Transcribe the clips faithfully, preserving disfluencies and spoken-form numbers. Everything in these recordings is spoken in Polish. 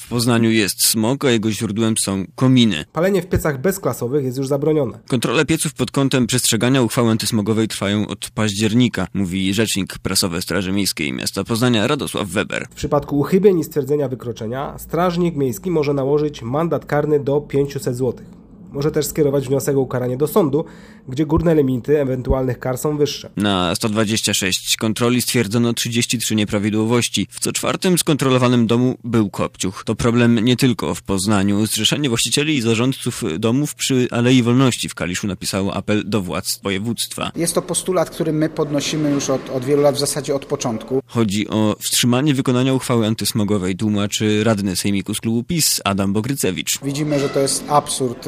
W Poznaniu jest smog, a jego źródłem są kominy. Palenie w piecach bezklasowych jest już zabronione. Kontrole pieców pod kątem przestrzegania uchwały antysmogowej trwają od października, mówi rzecznik prasowy Straży Miejskiej Miasta Poznania Radosław Weber. W przypadku uchybień i stwierdzenia wykroczenia strażnik miejski może nałożyć mandat karny do pięćset złotych. Może też skierować wniosek o ukaranie do sądu, gdzie górne limity ewentualnych kar są wyższe. Na sto dwadzieścia sześć kontroli stwierdzono trzydzieści trzy nieprawidłowości. W co czwartym skontrolowanym domu był kopciuch. To problem nie tylko w Poznaniu. Zrzeszenie właścicieli i zarządców domów przy Alei Wolności w Kaliszu napisało apel do władz województwa. Jest to postulat, który my podnosimy już od, od wielu lat, w zasadzie od początku. Chodzi o wstrzymanie wykonania uchwały antysmogowej, tłumaczy radny sejmiku z klubu PiS Adam Bogrycewicz. Widzimy, że to jest absurd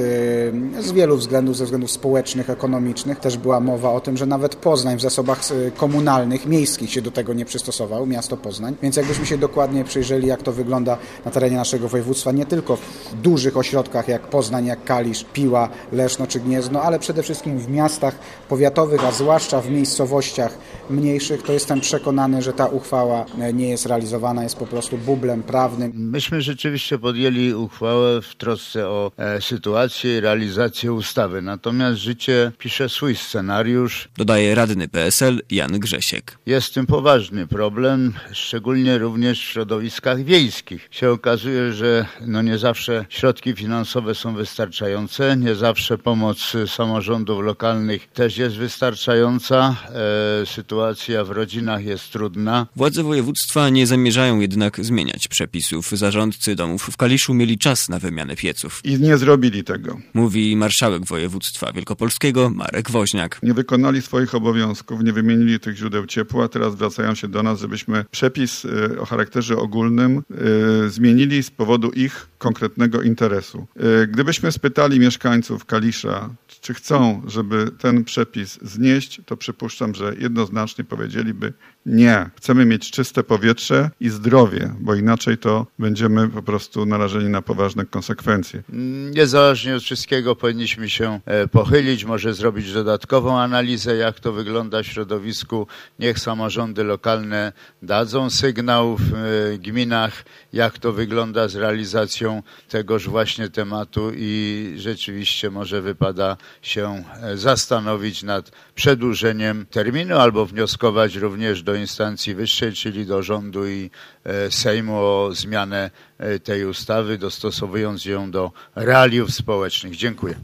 z wielu względów, ze względów społecznych, ekonomicznych. Też była mowa o tym, że nawet Poznań w zasobach komunalnych, miejskich się do tego nie przystosował, miasto Poznań. Więc jakbyśmy się dokładnie przyjrzeli, jak to wygląda na terenie naszego województwa, nie tylko w dużych ośrodkach jak Poznań, jak Kalisz, Piła, Leszno czy Gniezno, ale przede wszystkim w miastach powiatowych, a zwłaszcza w miejscowościach mniejszych, to jestem przekonany, że ta uchwała nie jest realizowana, jest po prostu bublem prawnym. Myśmy rzeczywiście podjęli uchwałę w trosce o e, sytuację i realizację ustawy, natomiast życie pisze swój scenariusz. Dodaje radny P S L Jan Grzesiek. Jest z tym poważny problem, szczególnie również w środowiskach wiejskich. Się okazuje, że no nie zawsze środki finansowe są wystarczające, nie zawsze pomoc samorządów lokalnych też jest wystarczająca. E, sytuacja w rodzinach jest trudna. Władze województwa nie zamierzają jednak zmieniać przepisów. Zarządcy domów w Kaliszu mieli czas na wymianę pieców. I nie zrobili tego. Mówi marszałek województwa wielkopolskiego Marek Woźniak. Nie wykonali swoich obowiązków, nie wymienili tych źródeł ciepła, teraz zwracają się do nas, żebyśmy przepis o charakterze ogólnym y, zmienili z powodu ich konkretnego interesu. Y, gdybyśmy spytali mieszkańców Kalisza, czy chcą, żeby ten przepis znieść, to przypuszczam, że jednoznacznie powiedzieliby nie. Chcemy mieć czyste powietrze i zdrowie, bo inaczej to będziemy po prostu narażeni na poważne konsekwencje. Niezależnie od wszystkiego powinniśmy się pochylić, może zrobić dodatkową analizę, jak to wygląda w środowisku. Niech samorządy lokalne dadzą sygnał w gminach, jak to wygląda z realizacją tegoż właśnie tematu i rzeczywiście może wypada się zastanowić nad przedłużeniem terminu albo wnioskować również do instancji wyższej, czyli do rządu i Sejmu o zmianę tej ustawy, dostosowując ją do realiów społecznych. Dziękuję.